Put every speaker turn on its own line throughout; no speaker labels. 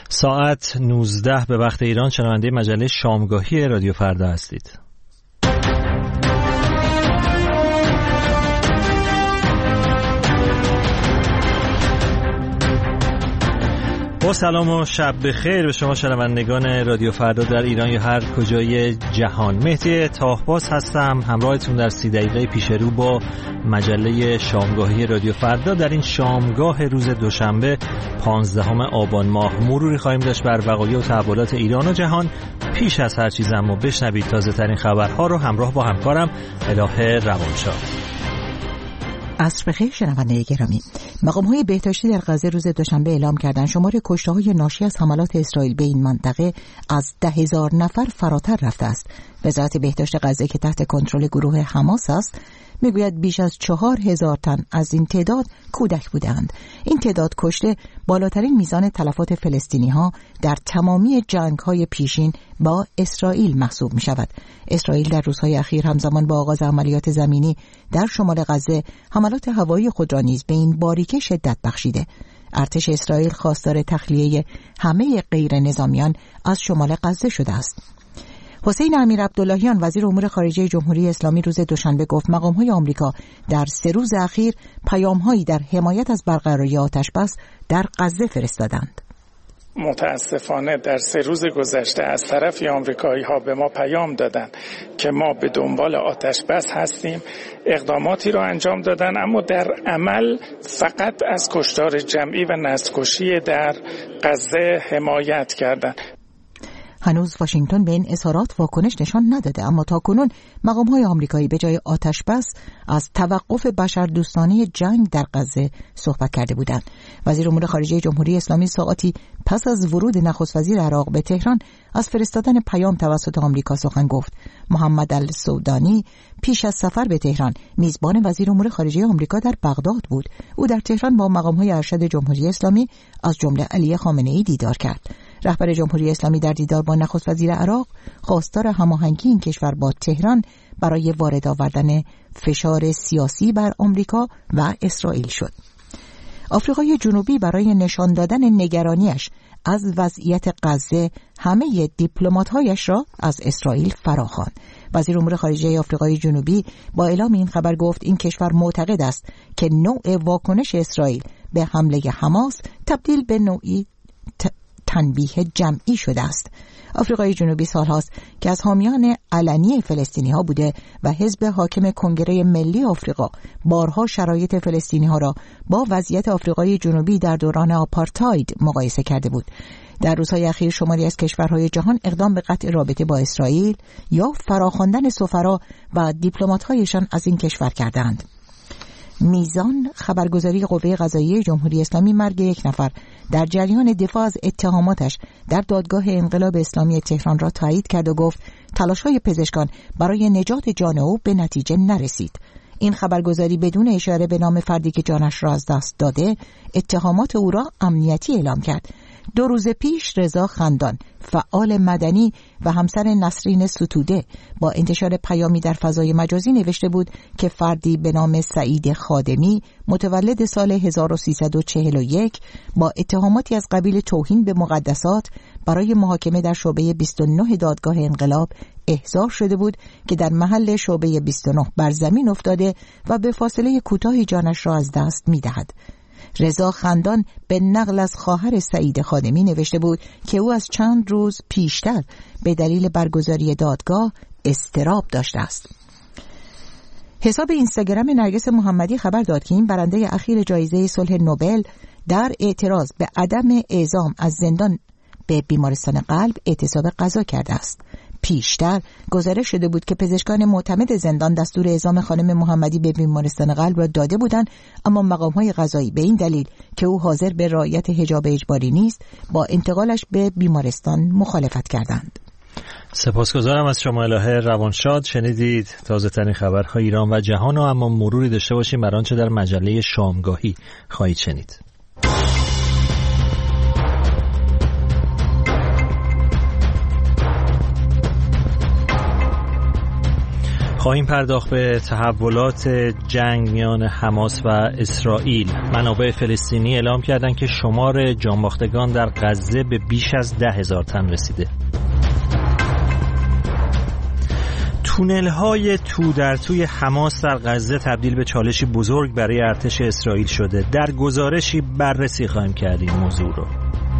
ساعت 19 به وقت ایران شنونده مجله شامگاهی رادیو فردا هستید. با سلام و شب بخیر به شما شنوندگان رادیو فردا در ایران یا هر کجای جهان. مهدی طاهباز هستم، همراهتون در 30 دقیقه پیش رو با مجله شامگاهی رادیو فردا. در این شامگاه روز دوشنبه 15 آبان ماه مروری خواهیم داشت بر وقایع و تحولات ایران و جهان. پیش از هر چیز اما بشنوید تازه ترین خبرها رو همراه با همکارم الهه روانشاد.
عصر بخیر شنونده گرامی. مقام‌های بهداشتی در غزه روز دوشنبه اعلام کردند شمار کشته‌های ناشی از حملات اسرائیل به این منطقه از 10,000 نفر فراتر رفته است. وزارت بهداشت غزه که تحت کنترل گروه حماس است میگوید بیش از 4,000 تن از این تعداد کودک بودند. این تعداد کشته بالاترین میزان تلفات فلسطینی‌ها در تمامی جنگ‌های پیشین با اسرائیل محسوب می‌شود. اسرائیل در روزهای اخیر همزمان با آغاز عملیات زمینی در شمال غزه حملات هوایی خود را نیز به این باریکه شدت بخشیده. ارتش اسرائیل خواستار تخلیه همه غیر نظامیان از شمال غزه شده است. حسین امیر عبداللهیان وزیر امور خارجه جمهوری اسلامی روز دوشنبه گفت مقام‌های آمریکا در 3 روز اخیر پیام‌هایی در حمایت از برقراری آتش‌بس در غزه فرستادند.
متاسفانه در 3 روز گذشته از طرف آمریکایی‌ها به ما پیام دادند که ما به دنبال آتش‌بس هستیم، اقداماتی را انجام دادن، اما در عمل فقط از کشتار جمعی و نسل‌کشی در غزه حمایت کردند.
هنوز واشنگتن به این اظهارات واکنش نشان نداده، اما تاکنون مقام‌های آمریکایی به جای آتش بس از توقف بشردوستانه جنگ در غزه صحبت کرده بودند. وزیر امور خارجه جمهوری اسلامی ساعاتی پس از ورود نخست وزیر عراق به تهران از فرستادن پیام توسط آمریکا سخن گفت. محمد السودانی پیش از سفر به تهران میزبان وزیر امور خارجه آمریکا در بغداد بود. او در تهران با مقام‌های ارشد جمهوری اسلامی از جمله علی خامنه‌ای دیدار کرد. رهبر جمهوری اسلامی در دیدار با نخست وزیر عراق خواستار هماهنگی این کشور با تهران برای وارد آوردن فشار سیاسی بر آمریکا و اسرائیل شد. آفریقای جنوبی برای نشان دادن نگرانیش از وضعیت غزه همه دیپلمات‌هایش را از اسرائیل فراخواند. وزیر امور خارجه آفریقای جنوبی با اعلام این خبر گفت این کشور معتقد است که نوع واکنش اسرائیل به حمله حماس تبدیل به نوعی تنبیه جمعی شده است. آفریقای جنوبی سالهاست که از حامیان علنی فلسطینی‌ها بوده و حزب حاکم کنگره ملی آفریقا بارها شرایط فلسطینی‌ها را با وضعیت آفریقای جنوبی در دوران آپارتاید مقایسه کرده بود. در روزهای اخیر شماری از کشورهای جهان اقدام به قطع رابطه با اسرائیل یا فراخواندن سفرا و دیپلمات‌هایشان از این کشور کردند. میزان خبرگزاری قوه قضاییه جمهوری اسلامی مرگ 1 نفر در جریان دفاع از اتهاماتش در دادگاه انقلاب اسلامی تهران را تایید کرد و گفت تلاش‌های پزشکان برای نجات جان او به نتیجه نرسید. این خبرگزاری بدون اشاره به نام فردی که جانش را از دست داده اتهامات او را امنیتی اعلام کرد. 2 روز پیش رضا خندان فعال مدنی و همسر نسرین ستوده با انتشار پیامی در فضای مجازی نوشته بود که فردی به نام سعید خادمی متولد سال 1341 با اتهاماتی از قبیل توهین به مقدسات برای محاکمه در شعبه 29 دادگاه انقلاب احضار شده بود که در محل شعبه 29 بر زمین افتاده و به فاصله کوتاهی جانش را از دست می‌دهد. رضا خندان به نقل از خواهر سعید خادمی نوشته بود که او از چند روز پیشتر به دلیل برگزاری دادگاه اضطراب داشته است. حساب اینستاگرام نرگس محمدی خبر داد که این برنده اخیر جایزه صلح نوبل در اعتراض به عدم اعزام از زندان به بیمارستان قلب اعتصاب قضا کرده است. پیشتر گزارش شده بود که پزشکان معتمد زندان دستور اعزام خانم محمدی به بیمارستان قلب را داده بودند، اما مقام‌های قضایی به این دلیل که او حاضر به رعایت حجاب اجباری نیست با انتقالش به بیمارستان مخالفت کردند.
سپاسگزارم از شما الهه روانشاد. شنیدید تازه ترین خبرهای ایران و جهان و اما مروری داشته باشیم بر آنچه در مجله شامگاهی خواهید شنید. خواهیم پرداخت به تحولات جنگ میان حماس و اسرائیل. منابع فلسطینی اعلام کردند که شمار جانباختگان در غزه به بیش از 10,000 تن رسیده. تونل‌های تو در توی حماس در غزه تبدیل به چالشی بزرگ برای ارتش اسرائیل شده. در گزارشی بررسی خواهیم کرد این موضوع رو.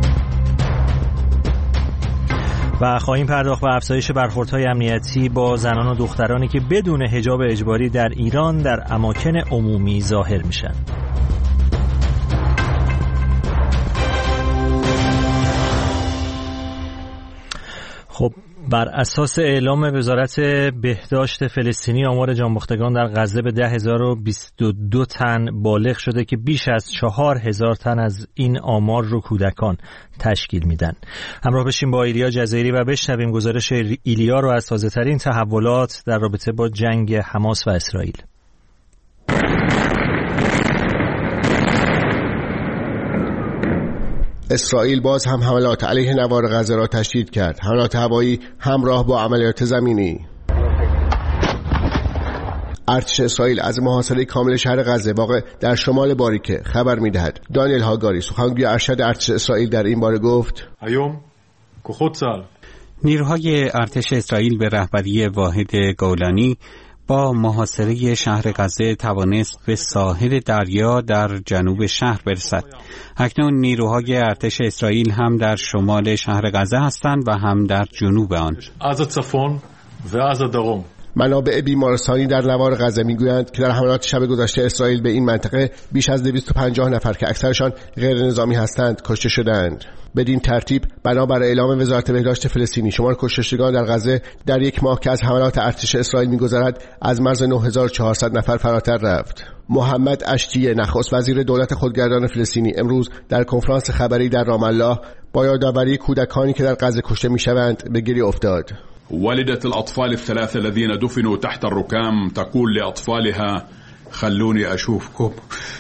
و خواهیم پرداخت به افزایش برخوردهای امنیتی با زنان و دخترانی که بدون حجاب اجباری در ایران در اماکن عمومی ظاهر میشن. خب بر اساس اعلام وزارت بهداشت فلسطینی آمار جانباختگان در غزه به 10,022 تن بالغ شده که بیش از 4,000 تن از این آمار رو کودکان تشکیل میدن. همراه بشیم با ایلیا جزایری و بشنویم گزارش ایلیا رو از تازه‌ترین تحولات در رابطه با جنگ حماس و اسرائیل.
اسرائیل باز هم حملات علیه نوار غزه را تشدید کرد. حملات هوایی همراه با عملیات زمینی. ارتش اسرائیل از محاصره کامل شهر غزه واقع در شمال باریکه خبر می‌دهد. دانیل هاگاری سخنگوی ارشد ارتش اسرائیل در این باره گفت:
نیروهای ارتش اسرائیل به رهبری واحد گولانی با محاصره شهر غزه توانست به ساحل دریا در جنوب شهر برسد. اکنون نیروهای ارتش اسرائیل هم در شمال شهر غزه هستند و هم در جنوب آن.
منابع بیمارستانی در نوار غزه میگویند که در حملات شب گذشته اسرائیل به این منطقه بیش از 250 نفر که اکثرشان غیر نظامی هستند کشته شدند. بدین ترتیب بنابر اعلام وزارت بهداشت فلسطینی شمار کشته شدگان در غزه در یک ماه که از حملات ارتش اسرائیل میگذرد از مرز 9400 نفر فراتر رفت. محمد اشتیه نخست وزیر دولت خودگردان فلسطینی امروز در کنفرانس خبری در رام الله با یادآوری کودکانی که در غزه کشته میشوند به گریه افتاد.
والدة الأطفال الثلاثة الذين دفنوا تحت الركام تقول لأطفالها خلوني أشوفكم.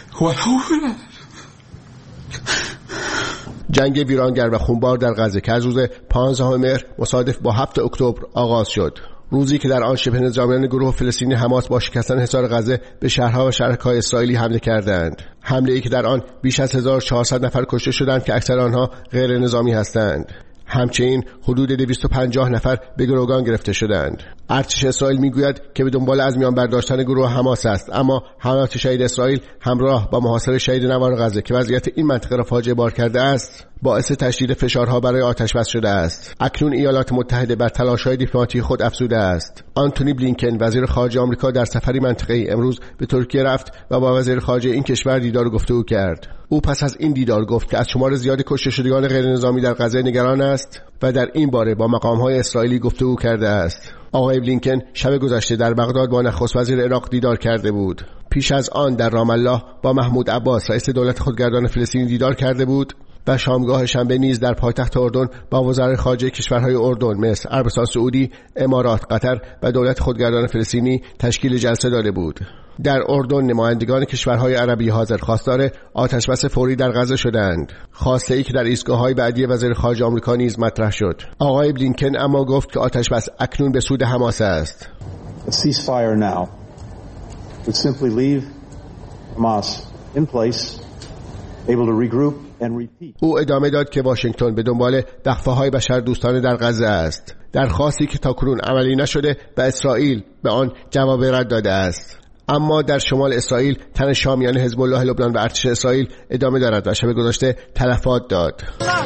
جنگ ویرانگر و خونبار در غزه که از روز 15 مهر مصادف با 7 اکتبر آغاز شد، روزی که در آن شبه نظامیان گروه فلسطینی حماس با شکستن حصار غزه به شهرها و شهرک‌های اسرائیلی حمله کردند. حمله‌ای که در آن بیش از 1400 نفر کشته شدند که اکثر آنها غیر نظامی هستند. همچنین حدود 250 نفر به گروگان گرفته شدند. ارتش اسرائیل میگوید که به دنبال از میان برداشتن گروه حماس است، اما حملات شهید اسرائیل همراه با محاصره شهید نوار غزه که وضعیت این منطقه را فاجعه بار کرده است باعث تشدید فشارها برای آتش‌بس شده است. اکنون ایالات متحده بر تلاش‌های دیپلماتیک خود افزوده است. آنتونی بلینکن وزیر خارجه آمریکا در سفری منطقه‌ای امروز به ترکیه رفت و با وزیر خارجه این کشور دیدار و گفتگو کرد. او پس از این دیدار گفت که از شمار زیاد کشته شدگان غیر نظامی در غزه نگران است و در این باره با مقام‌های اسرائیلی گفتگو کرده است. آقای بلینکن شب گذشته در بغداد با نخست وزیر عراق دیدار کرده بود. پیش از آن در رام الله با محمود عباس رئیس دولت خودگردان فلسطین دیدار کرده بود و شامگاه شنبه نیز در پایتخت اردن با وزرای خارجه کشورهای اردن، مصر، عربستان سعودی، امارات، قطر و دولت خودگردان فلسطینی تشکیل جلسه داده بود. در اردن نمایندگان کشورهای عربی حاضر خواستار آتش‌بس فوری در غزه شدند، خواسته‌ای که در ایستگاه‌های بعدی وزیر خارجه آمریکا نیز مطرح شد. آقای بلینکن اما گفت که آتش‌بس اکنون به سود حماس است.
A ceasefire now would simply leave Hamas in place, able to regroup and repeat.
او ادامه داد که واشنگتن به دنبال وقفه‌های بشردوستانه در غزه است، درخواستی که تاکنون عملی نشده و اسرائیل به آن جواب رد داده است. اما در شمال اسرائیل تن شامیان حزب الله لبنان و ارتش اسرائیل ادامه دارد و شب گذشته تلفات داد.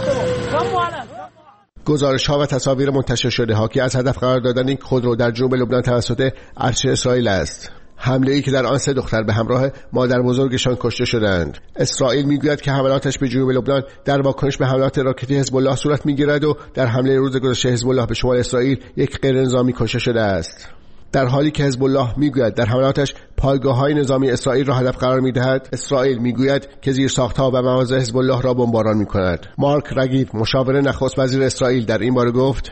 گزارش‌ها و تصاویر منتشر شده حاکی از هدف قرار دادن این خودرو در جنوب لبنان توسط ارتش اسرائیل است. حمله‌ای که در آن 3 دختر به همراه مادر بزرگشان کشته شدند. اسرائیل میگوید که حملاتش به جنوب لبنان در واکنش به حملات راکتی حزب الله صورت میگیرد و در حمله روز گذشته حزب الله به شمال اسرائیل یک غیرنظامی کشته شده است. در حالی که حزب الله میگوید در حملاتش پایگاه‌های نظامی اسرائیل را هدف قرار می‌دهد، اسرائیل میگوید که زیرساخت‌ها و مواضع حزب الله را بمباران می‌کند. مارک رگیو مشاور نخست وزیر اسرائیل در این باره گفت: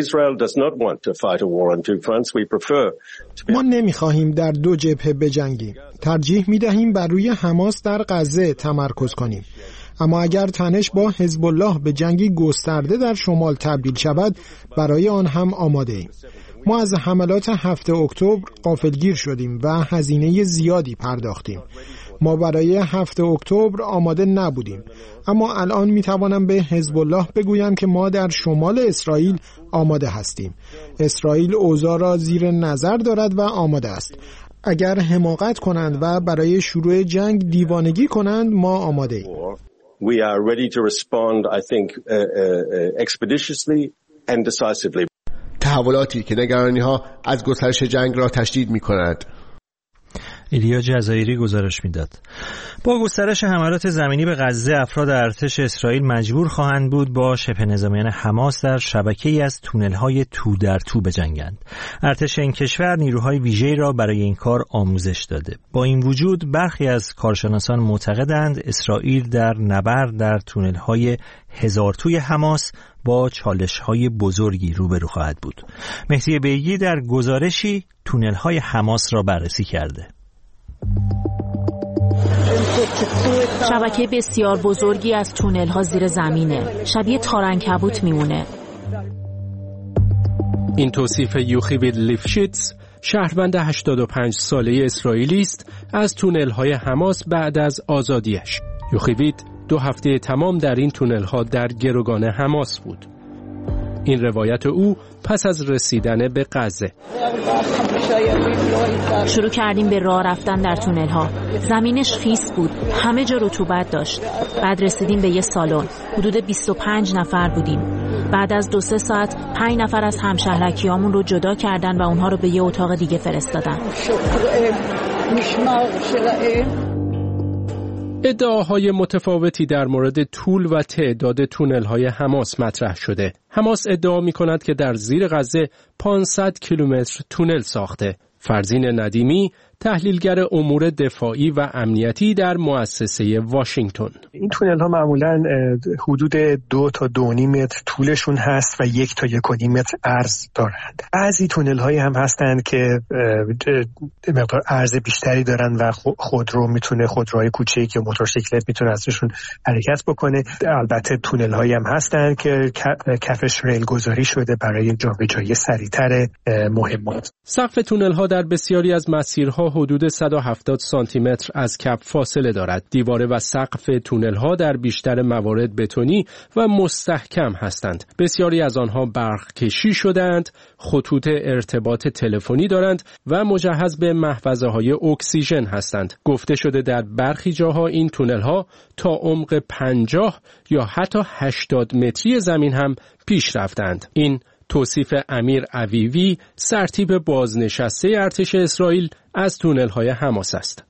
ما نمی‌خواهیم در 2 جبهه بجنگیم. ترجیح می‌دهیم بر روی حماس در غزه تمرکز کنیم. اما اگر تنش با حزب الله به جنگی گسترده در شمال تبدیل شود، برای آن هم آماده ایم. ما از حملات 7 اکتبر غافلگیر شدیم و هزینه زیادی پرداختیم. ما برای 7 اکتبر آماده نبودیم، اما الان میتوانم به حزب الله بگویم که ما در شمال اسرائیل آماده هستیم. اسرائیل اوضاع را زیر نظر دارد و آماده است. اگر حماقت کنند و برای شروع جنگ دیوانگی کنند، ما آماده ایم.
We are ready to respond, I think, expeditiously and decisively.
تحولاتی که نگرانی‌ها از گسترش جنگ را تشدید می‌کند.
ایلیا جزایری گزارش میداد. با گسترش حملات زمینی به غزه، افراد ارتش اسرائیل مجبور خواهند بود با شبه نظامیان حماس در شبکه‌ای از تونل‌های تو در تو بجنگند. ارتش این کشور نیروهای ویژه‌ای را برای این کار آموزش داده. با این وجود برخی از کارشناسان معتقدند اسرائیل در نبرد در تونل‌های هزار توی حماس با چالش‌های بزرگی روبرو خواهد بود. مهدی بیگی در گزارشی تونل‌های حماس را بررسی کرده.
شبکه بسیار بزرگی از تونل‌ها زیر زمینه، شبیه تارعنکبوت میمونه.
این توصیف یوخیوید لیفشیتز، شهروند 85 ساله اسرائیلی است از تونل‌های حماس بعد از آزادیش. یوخیوید 2 هفته تمام در این تونل‌ها در گروگان حماس بود. این روایت او پس از رسیدن به غزه.
شروع کردیم به راه رفتن در تونل ها. زمینش خیس بود، همه جا رطوبت داشت. بعد رسیدیم به یه سالن. حدود 25 نفر بودیم. بعد از 2-3 ساعت 5 نفر از همشهرکیامون رو جدا کردن و اونها رو به یه اتاق دیگه فرستادن.
ادعاهای متفاوتی در مورد طول و تعداد تونل‌های حماس مطرح شده. حماس ادعا می‌کند که در زیر غزه 500 کیلومتر تونل ساخته. فرزین ندیمی، تحلیلگر امور دفاعی و امنیتی در مؤسسه واشنگتن.
این تونل ها معمولاً حدود 2 تا 2.5 متر طولشون هست و 1 تا 1.5 متر عرض دارند. بعضی تونل هایی هم هستند که مقدار عرض بیشتری دارن و خودروهای کوچیکی که موتورسیکلت میتونه ازشون حرکت بکنه. البته تونل هایی هم هستند که کفش ریل گذاری شده برای جابجایی سریعتر مهمات.
سقف تونل ها در بسیاری از مسیرها حدود 170 سانتی متر از کف فاصله دارد. دیواره و سقف تونل ها در بیشتر موارد بتونی و مستحکم هستند. بسیاری از آنها برق کشی شدند، خطوط ارتباط تلفنی دارند و مجهز به محفظه های اکسیژن هستند. گفته شده در برخی جاها این تونل ها تا عمق 50 یا حتی 80 متری زمین هم پیش رفتند. این توصیف امیر عویوی، سرتیپ بازنشسته ارتش اسرائیل از تونل‌های حماس است.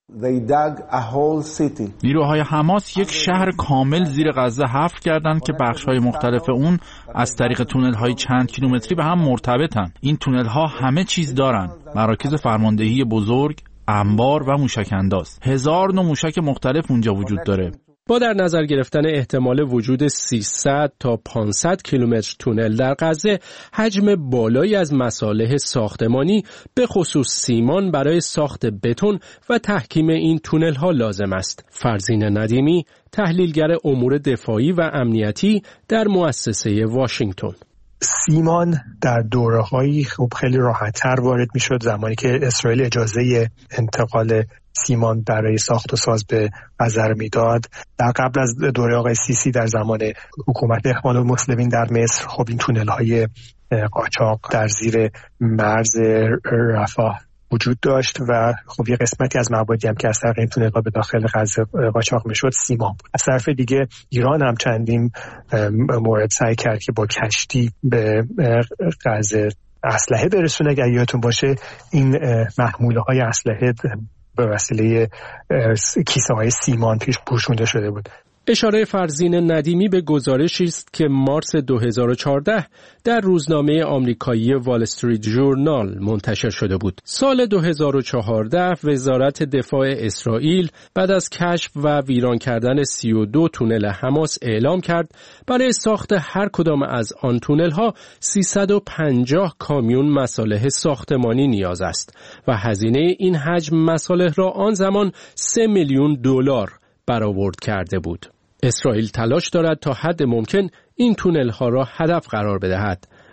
نیروهای حماس یک شهر کامل زیر غزه حفر کردند که بخش‌های مختلف اون از طریق تونل‌های چند کیلومتری به هم مرتبطن. این تونل‌ها همه چیز دارن: مراکز فرماندهی بزرگ، انبار و موشک‌انداز. 1000 نوع موشک مختلف اونجا وجود داره.
با در نظر گرفتن احتمال وجود 300 تا 500 کیلومتر تونل در غزه، حجم بالایی از مصالح ساختمانی به خصوص سیمان برای ساخت بتون و تحکیم این تونل ها لازم است. فرزین ندیمی، تحلیلگر امور دفاعی و امنیتی در مؤسسه واشنگتن.
سیمان در دوره‌هایی خیلی راحت‌تر وارد می‌شد زمانی که اسرائیل اجازه انتقال سیمان برای ساخت و ساز به غزه میداد. در قبل از دوره آقای سیسی در زمان حکومت اخوان المسلمین در مصر، خب این تونل‌های قاچاق در زیر مرز رفاه وجود داشت و خب یه قسمتی از موادی هم که از طریق این تونل‌ها به داخل غزه قاچاق میشد سیمان بود. از طرف دیگه ایران هم چندین مورد سعی کرد که با کشتی به غزه اسلحه برسونه. اگر یادتون باشه این محموله‌های اسلحه به وسیله کیسه‌های سیمان پیش پوشونده شده بود.
اشاره فرزین ندیمی به گزارشی است که مارس 2014 در روزنامه آمریکایی وال استریت ژورنال منتشر شده بود. سال 2014 وزارت دفاع اسرائیل بعد از کشف و ویران کردن 32 تونل حماس اعلام کرد برای ساخت هر کدام از آن تونل‌ها 350 کامیون مصالح ساختمانی نیاز است و هزینه این حجم مصالح را آن زمان $3 میلیون برآورد کرده بود. اسرائیل تلاش دارد تا حد ممکن این تونل ها را هدف قرار بدهد،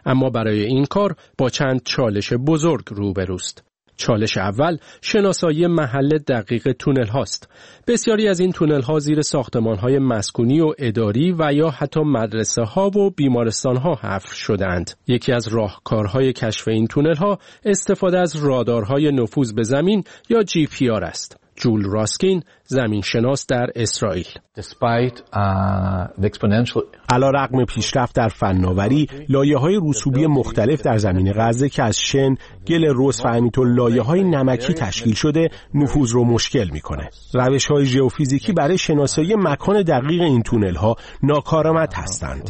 اما برای این کار با چند چالش بزرگ روبروست. چالش اول شناسایی محل دقیق تونل هاست. بسیاری از این تونل ها زیر ساختمان های مسکونی و اداری و یا حتی مدرسه ها و بیمارستان ها حفر شدند. یکی از راهکارهای کشف این تونل ها استفاده از رادارهای نفوذ به زمین یا GPR است. جول راسکین، زمینشناس در اسرائیل.
علیرغم پیشرفت در فناوری، لایه‌های رسوبی مختلف در زمین غزه که از شن، گل رس و همینطور لایه‌های نمکی تشکیل شده، نفوذ رو مشکل می‌کنه. روش‌های ژئوفیزیکی برای شناسایی مکان دقیق این تونل‌ها ناکارآمد هستند.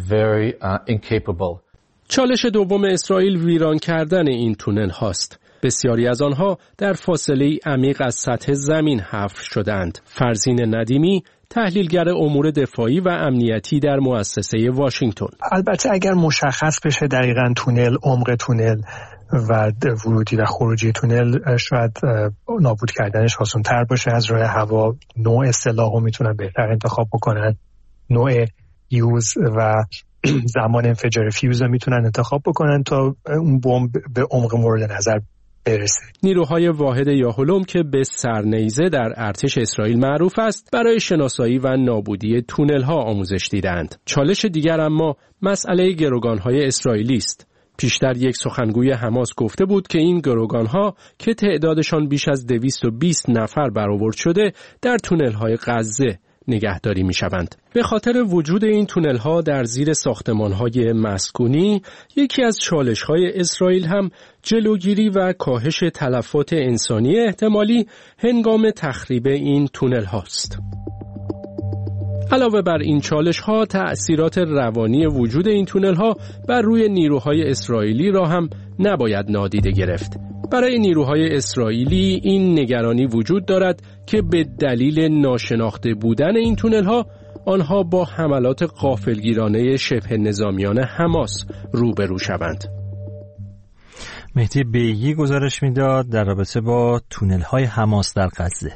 چالش دوم اسرائیل ویران کردن این تونل هاست. بسیاری از آنها در فاصله عمیق از سطح زمین حفر شدند. فرزین ندیمی، تحلیلگر امور دفاعی و امنیتی در مؤسسه واشنگتن.
البته اگر مشخص بشه دقیقاً تونل، عمق تونل و ورودی و خروجی تونل، شاید نابود کردنش آسان‌تر باشه. از راه هوا نوع سلاح رو میتونن بهتر انتخاب بکنن، نوع یوز و زمان انفجار فیوز رو میتونن انتخاب بکنن تا اون بمب به عمق مورد نظر برسه.
نیروهای واحد یاهولم که به سرنیزه در ارتش اسرائیل معروف است، برای شناسایی و نابودی تونل ها آموزش دیدند. چالش دیگر اما مسئله گروگان‌های اسرائیلی است. پیشتر یک سخنگوی حماس گفته بود که این گروگان‌ها که تعدادشان بیش از 220 نفر برآورد شده، در تونل‌های غزه نگهداری می‌شوند. به خاطر وجود این تونل‌ها در زیر ساختمان‌های مسکونی، یکی از چالش‌های اسرائیل هم جلوگیری و کاهش تلفات انسانی احتمالی هنگام تخریب این تونل‌هاست. علاوه بر این چالش‌ها، تأثیرات روانی وجود این تونل‌ها بر روی نیروهای اسرائیلی را هم نباید نادیده گرفت. برای نیروهای اسرائیلی این نگرانی وجود دارد که به دلیل ناشناخته بودن این تونل‌ها، آنها با حملات غافلگیرانه شبه نظامیان حماس روبرو شوند.
مهدی بیگی گزارش میداد در رابطه با تونل‌های حماس در غزه.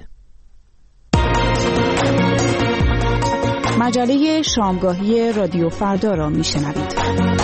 مجله شامگاهی رادیو فردا را میشنوید.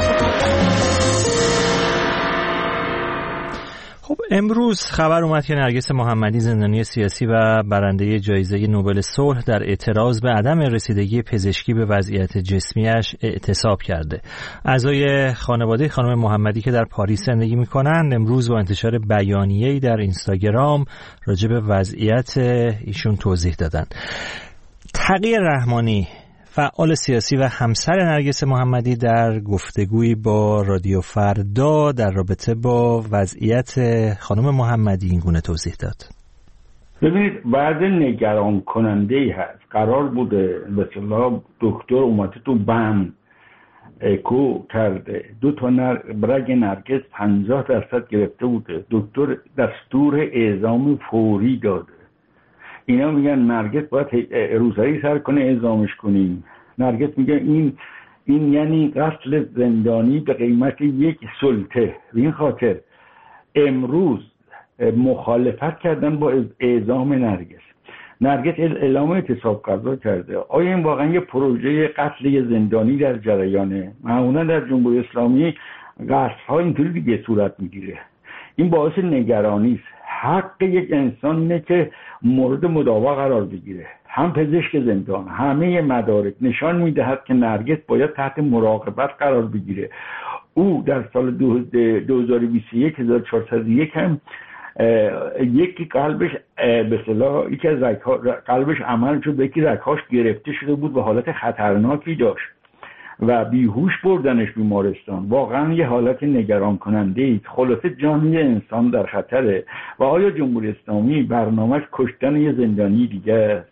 خب امروز خبر اومد که نرگس محمدی، زندانی سیاسی و برنده جایزه نوبل صلح، در اعتراض به عدم رسیدگی پزشکی به وضعیت جسمیش اعتصاب کرده. اعضای خانواده خانم محمدی که در پاریس زندگی می‌کنند امروز با انتشار بیانیه‌ای در اینستاگرام راجع به وضعیت ایشون توضیح دادند. تقی رحمانی، فعال سیاسی و همسر نرگس محمدی، در گفتگویی با رادیو فردا در رابطه با وضعیت خانم محمدی این گونه توضیح داد.
ببینید، وضع نگران کننده ای هست. قرار بوده به اصطلاح دکتر اومده تو بم اکو کرده، 2 تا برگ نرگس 50% گرفته بوده، دکتر دستور اعزام فوری داده. اینا میگن نرگس باید روزایی سر کنه اعزامش کنیم. نرگس میگه این یعنی قتل زندانی به قیمت یک سلطه. به این خاطر امروز مخالفت کردن با اعزام نرگس اعلام اعتصاب قضا کرده. آیا این واقعا یه پروژه قتل زندانی در جریانه؟ معمولا در جمهوری اسلامی قتل‌ها اینطوری دیگه صورت میگیره. این باعث نگرانی است. حق یک انسان اینه که مورد مداوا قرار بگیره. هم پزشک زندان، همه مدارک نشان میدهد که نرگس باید تحت مراقبت قرار بگیره. او در سال 2021 1401 هم یکی قلبش به اصطلاح یکی از قلبش عمل شد، یکی رگ‌هاش گرفته شده بود و حالت خطرناکی داشت و بیهوش بردنش بیمارستان. واقعا یه حالت نگران کننده ای. خلاصه جان انسان در خطره و آیا جمهوری اسلامی برنامه‌اش کشتن یه زندانی دیگه است؟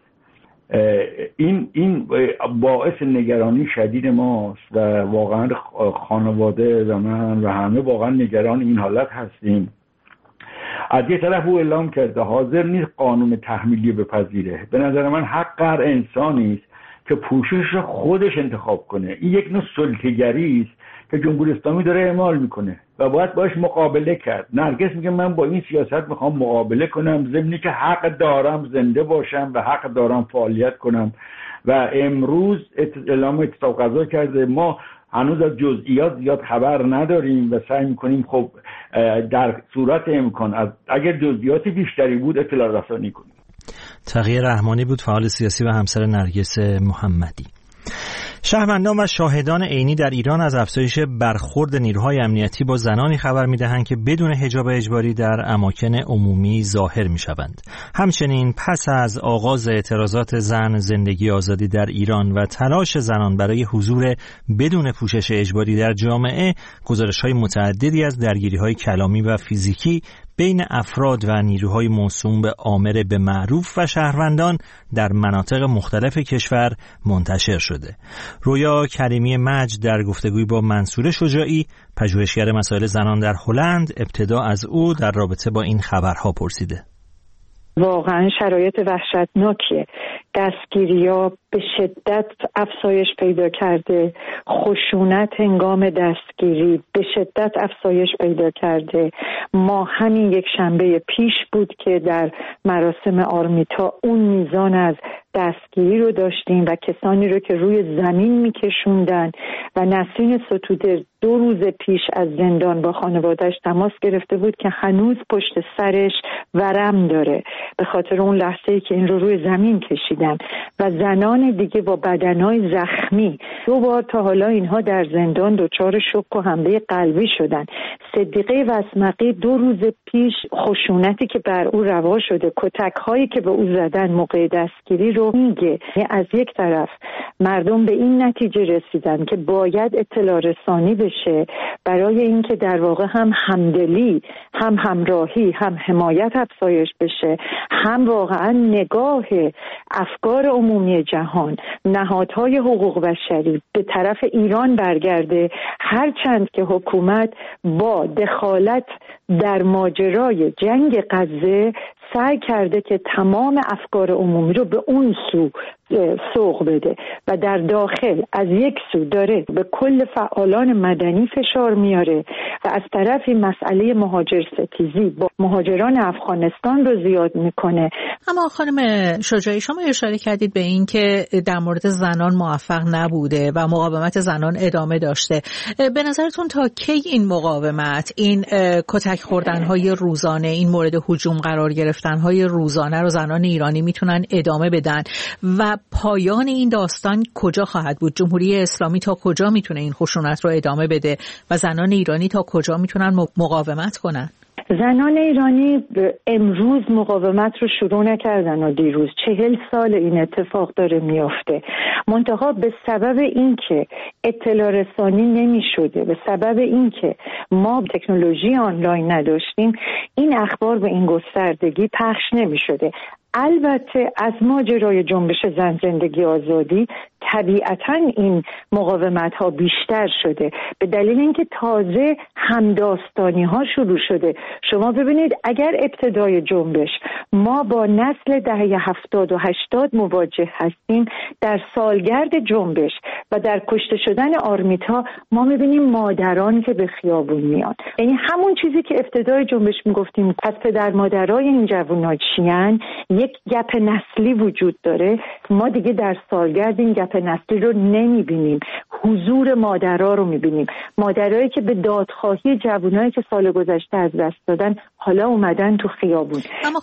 این باعث نگرانی شدید ماست و واقعا خانواده و من و همه واقعا نگران این حالت هستیم. از یه طرف او اعلام کرده حاضر نیست قانون تحمیلی بپذیره. به نظر من حق هر انسانی است که پوشش را خودش انتخاب کنه. این یک نوع سلطه‌گری است که جمهوری اسلامی داره اعمال میکنه و باید باش مقابله کرد. نرگس میگه من با این سیاست میخوام مقابله کنم، ضمنی که حق دارم زنده باشم و حق دارم فعالیت کنم و امروز اعلام اعتصاب قضا کرده. ما هنوز از جزئیات زیاد خبر نداریم و سعی میکنیم خب در صورت امکان اگر جزئیات بیشتری بود اطلاع رسانی کنیم.
تقی رحمانی بود، فعال سیاسی و همسر نرگس محمدی. شهروندان و شاهدان عینی در ایران از افزایش برخورد نیروهای امنیتی با زنانی خبر می‌دهند که بدون حجاب اجباری در اماکن عمومی ظاهر می‌شوند. همچنین پس از آغاز اعتراضات زن زندگی آزادی در ایران و تلاش زنان برای حضور بدون پوشش اجباری در جامعه، گزارش‌های متعددی از درگیری‌های کلامی و فیزیکی بین افراد و نیروهای موسوم به آمر به معروف و شهروندان در مناطق مختلف کشور منتشر شده. رویا کریمی مجد در گفتگوی با منصور شجاعی، پژوهشگر مسائل زنان در هلند، ابتدا از او در رابطه با این خبرها پرسیده.
واقعا شرایط وحشتناکیه. دستگیری‌ها به شدت افزایش پیدا کرده، خشونت هنگام دستگیری به شدت افزایش پیدا کرده. ما همین یک شنبه پیش بود که در مراسم آرمیتا اون میزان از دستگیری رو داشتیم و کسانی رو که روی زمین میکشوندن و نسرین ستوده 2 روز پیش از زندان با خانواده‌اش تماس گرفته بود که هنوز پشت سرش ورم داره به خاطر اون لحظه‌ای که این رو روی زمین کشیدن و زنان دیگه با بدنهای زخمی. 2 بار تا حالا اینها در زندان دچار شوک و حمله قلبی شدن. صدیقه وسمقی 2 روز پیش خشونتی که بر او روا شده، کتک‌هایی که به او زدن موقع دستگیری رو میگه. از یک طرف مردم به این نتیجه رسیدن که باید اطلاع رسانی بشه برای اینکه در واقع هم همدلی، هم همراهی، هم حمایت افزایش بشه، هم واقعا نگاه افکار عمومی جهان، نهادهای حقوق بشری به طرف ایران برگرده، هرچند که حکومت با دخالت در ماجرای جنگ غزه سعی کرده که تمام افکار عمومی رو به اون سو سوق بده و در داخل از یک سو داره به کل فعالان مدنی فشار میاره و از طرفی مسئله مهاجرستیزی با مهاجران افغانستان رو زیاد میکنه.
اما خانم شجاعی، شما اشاره کردید به این که در مورد زنان موفق نبوده و مقاومت زنان ادامه داشته. به نظرتون تا کی این مقاومت، این کتک خوردن‌های روزانه، این مورد هجوم قرار گرفتن‌های روزانه رو زنان ایرانی میتونن ادامه بدن و پایان این داستان کجا خواهد بود؟ جمهوری اسلامی تا کجا میتونه این خشونت رو ادامه بده و زنان ایرانی تا کجا میتونن مقاومت کنن؟
زنان ایرانی امروز مقاومت رو شروع نکردن و دیروز 40 سال این اتفاق داره میافته. منتها به سبب اینکه اطلاع رسانی نمیشده، به سبب اینکه ما تکنولوژی آنلاین نداشتیم، این اخبار به این گستردگی پخش نمیشده. البته از ماجرای جنبش زن زندگی آزادی طبیعتاً این مقاومت ها بیشتر شده به دلیل اینکه تازه همداستانی ها شروع شده. شما ببینید اگر ابتدای جنبش ما با نسل دهه 70 و 80 مواجه هستیم، در سالگرد جنبش و در کشته شدن آرمیتا ما میبینیم مادران که به خیابون میان. یعنی همون چیزی که ابتدای جنبش میگفتیم پس پدر مادرای این جوونا چیان، یک گپ نسلی وجود داره. ما دیگه در سالگرد این گپ نسلی رو نمیبینیم، حضور مادرها رو میبینیم، مادرایی که به دادخواهی جوانایی که سال گذشته از دست دادن حالا اومدن تو خیابون.
اما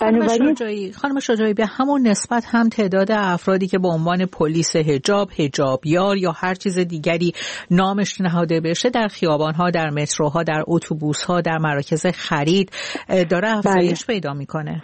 خانم شجاعی به همون نسبت هم تعداد افرادی که به عنوان پلیس حجاب، حجابیار یا هر چیز دیگری نامش نهاده بشه در خیابان‌ها، در متروها، در اتوبوس‌ها، در مراکز خرید داره افزایش پیدا میکنه.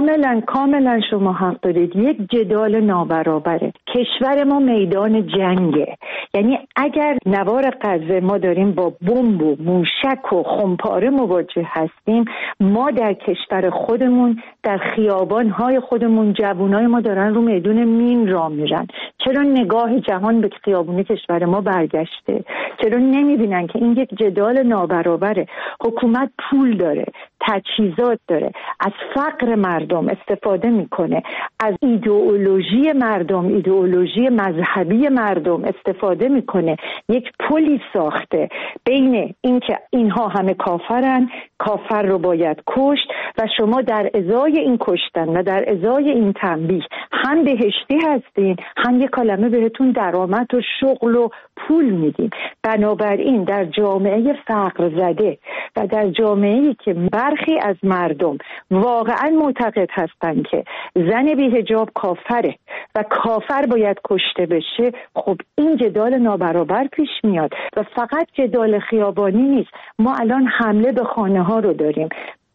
کاملا شما حق دارید. یک جدال نابرابره. کشور ما میدان جنگه. یعنی اگر نوار غزه ما داریم با بمب و موشک و خمپاره مواجه هستیم، ما در کشور خودمون، در خیابان‌های خودمون، جوانای ما دارن رو میدون مین راه میرن. چرا نگاه جهان به خیابون کشور ما برگشته؟ چرا نمیبینن که این یک جدال نابرابره؟ حکومت پول داره، تجهیزات داره، از فقر مردم استفاده میکنه، از ایدئولوژی مردم، ایدئولوژی مذهبی مردم استفاده میکنه، یک پلی ساخته بین اینکه اینها همه کافرن، کافر رو باید کشت و شما در ازای این کشتن و در ازای این تنبیه هم بهشتی هستین، هم یک کلمه بهتون درآمد و شغل و پول میدیم. بنابراین در جامعه فقر زده و در جامعه‌ای که برخی از مردم واقعا معتقد هستند که زن بی‌حجاب کافره و کافر باید کشته بشه، خب این جدال نابرابر پیش میاد و فقط جدال خیابانی نیست. ما الان حمله به خانه ها رو داریم.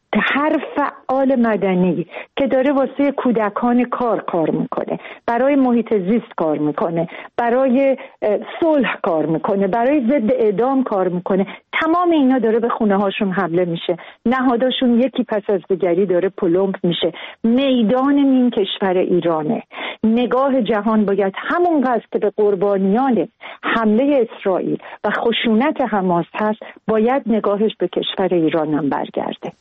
هر فعال مدنی که داره واسه کودکان کار میکنه، برای محیط زیست کار میکنه، برای صلح کار میکنه، برای ضد اعدام کار میکنه، تمام اینا داره به خونه هاشون حمله میشه، نهاداشون یکی پس از دیگری داره پلمپ میشه. میدان این کشور ایرانه. نگاه جهان باید همونقدر که به قربانیان حمله اسرائیل و خشونت حماس هست، باید نگاهش به کشور ایران هم برگرده.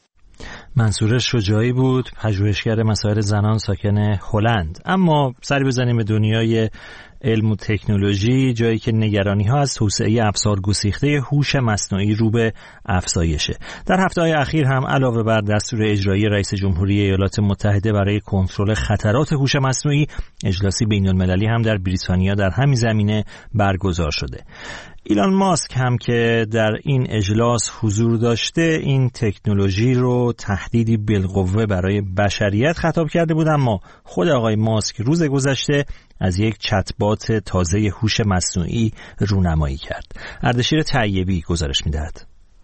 منصور شجاعی بود، پژوهشگر مسائل زنان ساکن هلند. اما سری بزنیم به دنیای علم و تکنولوژی، جایی که نگرانی ها از توسعه افزار گسیخته هوش مصنوعی رو به افزایشه. در هفته‌های اخیر هم علاوه بر دستور اجرایی رئیس جمهوری ایالات متحده برای کنترل خطرات هوش مصنوعی، اجلاسی بین‌المللی هم در بریتانیا در همین زمینه برگزار شده. ایلان ماسک هم که در این اجلاس حضور داشته، این تکنولوژی رو تهدیدی بالقوه برای بشریت خطاب کرده بود، اما خود آقای ماسک روز گذشته از یک چتبات تازه هوش مصنوعی رونمایی کرد. اردشیر طیبی گزارش می‌دهد.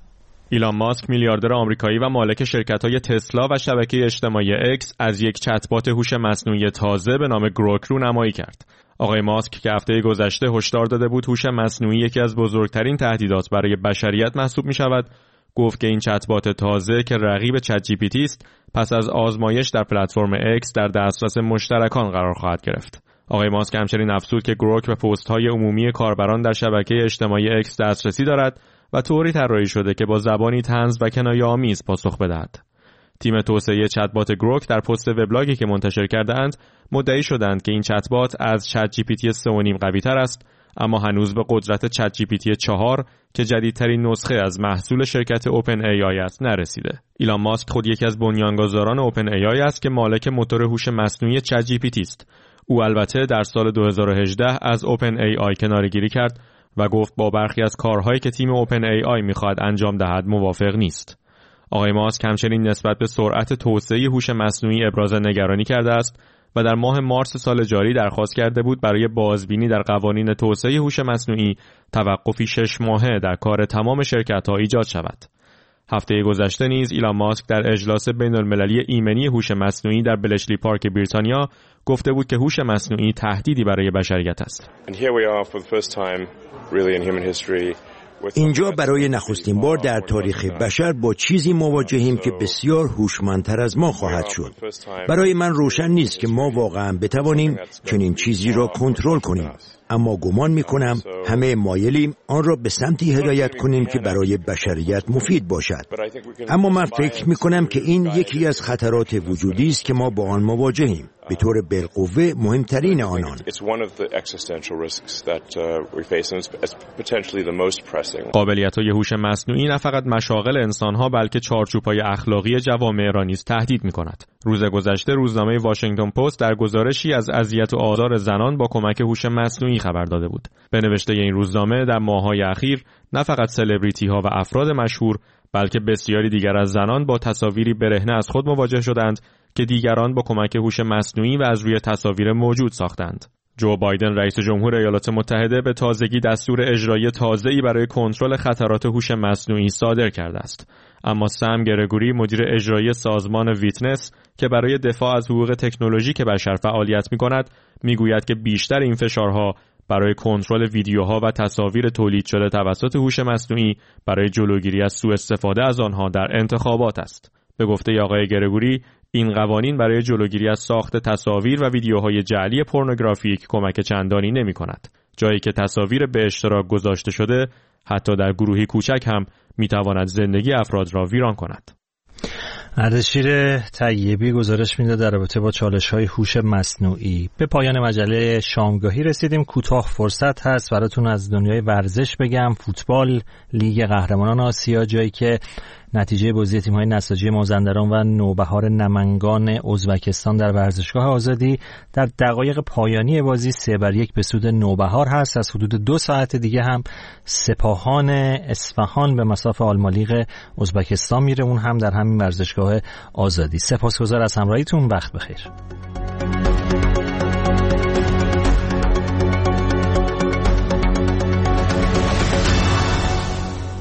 ایلان ماسک میلیاردر آمریکایی و مالک شرکت‌های تسلا و شبکه اجتماعی اکس از یک چتبات هوش مصنوعی تازه به نام گروک رونمایی کرد. آقای ماسک که هفته گذشته هشدار داده بود هوش مصنوعی یکی از بزرگترین تهدیدات برای بشریت محسوب می‌شود، گفت که این چتبات تازه که رقیب چت جی پی تی است، پس از آزمایش در پلتفرم اکس در دسترس مشترکان قرار خواهد گرفت. آقای ماسک همچنین افزود که گروک به پست‌های عمومی کاربران در شبکه اجتماعی اکس دسترسی دارد و طوری طراحی شده که با زبانی طنز و کنایه‌آمیز پاسخ بدهد. تیم توسعه چتبات گروک در پست وبلاگی که منتشر کرده‌اند مدعی شدند که این چتبات از چت جی پی تی 3.5 قوی‌تر است، اما هنوز به قدرت چت جی پی تی 4 که جدیدترین نسخه از محصول شرکت اوپن ای آی است نرسیده. ایلان ماسک خود یکی از بنیانگذاران اوپن ای آی است که مالک موتور هوش مصنوعی چت جی پی تی است. او البته در سال 2018 از اوپن ای آی کناره‌گیری کرد و گفت با برخی از کارهایی که تیم اوپن ای آی می‌خواد انجام دهد موافق نیست. آقای ماسک همچنین نسبت به سرعت توسعه هوش مصنوعی ابراز نگرانی کرده است و در ماه مارس سال جاری درخواست کرده بود برای بازبینی در قوانین توسعه هوش مصنوعی توقفی 6 ماهه در کار تمام شرکت‌ها ایجاد شود. هفته گذشته نیز ایلان ماسک در اجلاس بین‌المللی ایمنی هوش مصنوعی در بلشلی پارک بریتانیا گفته بود که هوش مصنوعی تهدیدی برای بشریت است.
اینجا برای نخستین بار در تاریخ بشر با چیزی مواجهیم که بسیار هوشمندتر از ما خواهد شد. برای من روشن نیست که ما واقعا بتوانیم چنین چیزی را کنترل کنیم، اما گمان می‌کنم همه مایلیم آن را به سمتی هدایت کنیم که برای بشریت مفید باشد. اما من فکر می‌کنم که این یکی از خطرات وجودی است که ما با آن مواجهیم، به طور بالقوه مهمترین آنان.
قابلیت‌های هوش مصنوعی نه فقط مشاغل انسان‌ها بلکه چارچوب‌های اخلاقی جوامع را نیز تهدید می‌کند. روز گذشته روزنامه واشنگتن پست در گزارشی از اذیت و آزار زنان با کمک هوش مصنوعی خبر داده بود. به نوشته این روزنامه در ماه‌های اخیر نه فقط سلبریتی‌ها و افراد مشهور بلکه بسیاری دیگر از زنان با تصاویری برهنه از خود مواجه شدند که دیگران با کمک هوش مصنوعی و از روی تصاویر موجود ساختند. جو بایدن رئیس جمهور ایالات متحده به تازگی دستور اجرایی تازه‌ای برای کنترل خطرات هوش مصنوعی صادر کرده است. اما سم گرگوری مدیر اجرایی سازمان ویتنس که برای دفاع از حقوق تکنولوژی که بشر فعالیت می‌کند می‌گوید که بیشتر این فشارها برای کنترل ویدیوها و تصاویر تولید شده توسط هوش مصنوعی برای جلوگیری از سوء استفاده از آنها در انتخابات است. به گفته آقای گرگوری این قوانین برای جلوگیری از ساخت تصاویر و ویدیوهای جعلی پورنوگرافیک کمک چندانی نمی‌کند. جایی که تصاویر به اشتراک گذاشته شده حتی در گروهی کوچک هم می‌تواند زندگی افراد را ویران کند.
اردشیر طیبی گزارش میده در رابطه با چالش‌های هوش مصنوعی. به پایان مجله شامگاهی رسیدیم. کوتاه فرصت هست براتون از دنیای ورزش بگم. فوتبال، لیگ قهرمانان آسیا، جایی که نتیجه بازی تیم‌های نساجی مازندران و نوبهار نمنگان ازبکستان در ورزشگاه آزادی در دقایق پایانی بازی 3-1 به سود نوبهار هست. از حدود 2 ساعت دیگه هم سپاهان اصفهان به مصاف آلمالیق ازبکستان میره، اون هم در همین ورزشگاه آزادی. سپاسگزار از همراهیتون، وقت بخیر.